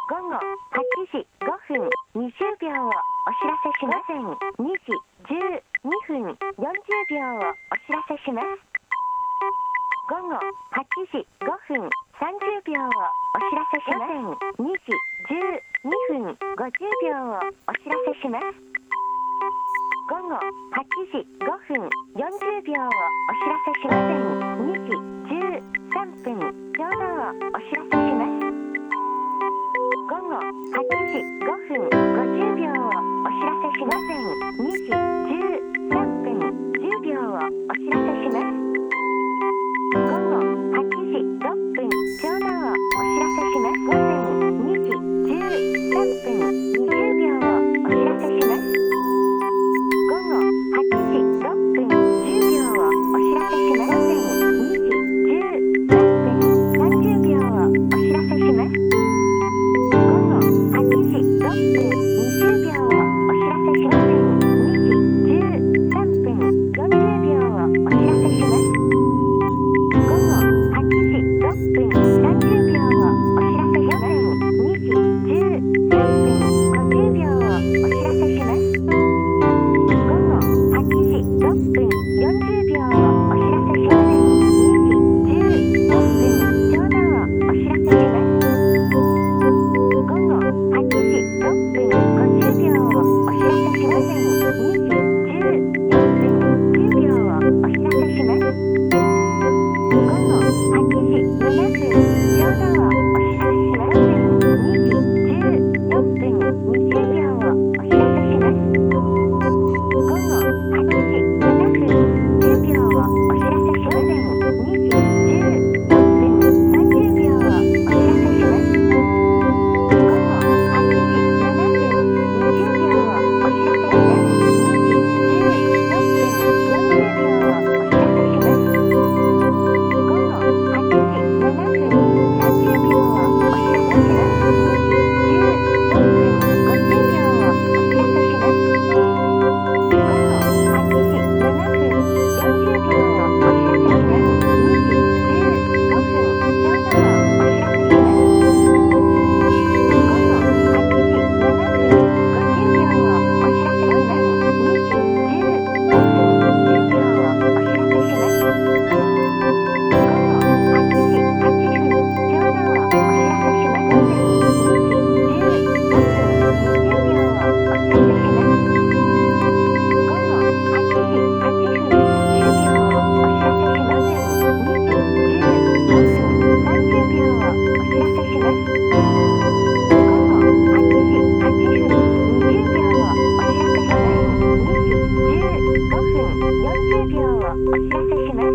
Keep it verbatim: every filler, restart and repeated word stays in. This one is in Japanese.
午後はちじごふんにじゅうびょうをお知らせします。午前にじじゅうにふんよんじゅうびょうをお知らせします。午後はちじごふんさんじゅうびょうをお知らせします。午前にじじゅうにふんごじゅうびょうをお知らせします。午後はちじごふんよんじゅうびょうをお知らせします。午前にじじゅうさんぷんちょうどをお知らせします。午後はちじごふんごじゅうびょうをお知らせします。午前にじじゅうさんぷんじゅうびょうをお知らせします。午後はちじろっぷんちょうどをお知らせします。午前にじじゅうさんぷんにじゅうびょうをお知らせします。午後はちじろっぷんじゅうびょうをお知らせします。午前にじじゅうさんぷんさんじゅうびょうをお知らせします。午後はちじろっぷんにじゅうびょうをお知らせします。にじじゅうさんぷんよんじゅうびょうをお知らせします。午後はちじろっぷんさんじゅうびょうをお知らせします。にじじゅうさんぷんごじゅうびょうをお知らせします。午後はちじろっぷんよんじゅうびょうをお知らせします。にじじゅうろっぷんちょうどをお知らせします。午後はちじろっぷんごじゅうびょうをお知らせします。にじじゅうよんぷんじゅうびょうをお知らせします。午後はちじななふんちょうどをお知らせします。にじじゅうよんぷんにじゅうびょうをお知らせします。午後はちじななふんじゅうびょうをお知らせします。にじじゅうよんぷんさんじゅうびょうをお知らせします。午後はちじななふんにじゅうびょうをお知らせします。にじじゅうろっぷんよんじゅうびょうをお知らせします。午後はちじななふんさんじゅうびょうをお知らせします。にじじゅうろっぷんごじゅうびょうをお知らせします。午後はちじななふんよんじゅうびょうをお知らせします。にじじゅうごふんちょうどをお知らせします。午後はちじななふんごじゅうびょうをお知らせします。にじじゅうごふんじゅうびょうをお知らせします。午後はちじはちふんちょうどをお知らせします。午前にじじゅうろっぷんにじゅうびょうをお知らせします。午後はちじはちふんじゅうびょうをお知らせします。にじじゅうごふんさんじゅうびょうをお知らせします。午後はちじはちふんにじゅうびょうをお知らせします。にじじゅうごふんよんじゅうびょうをお知らせします。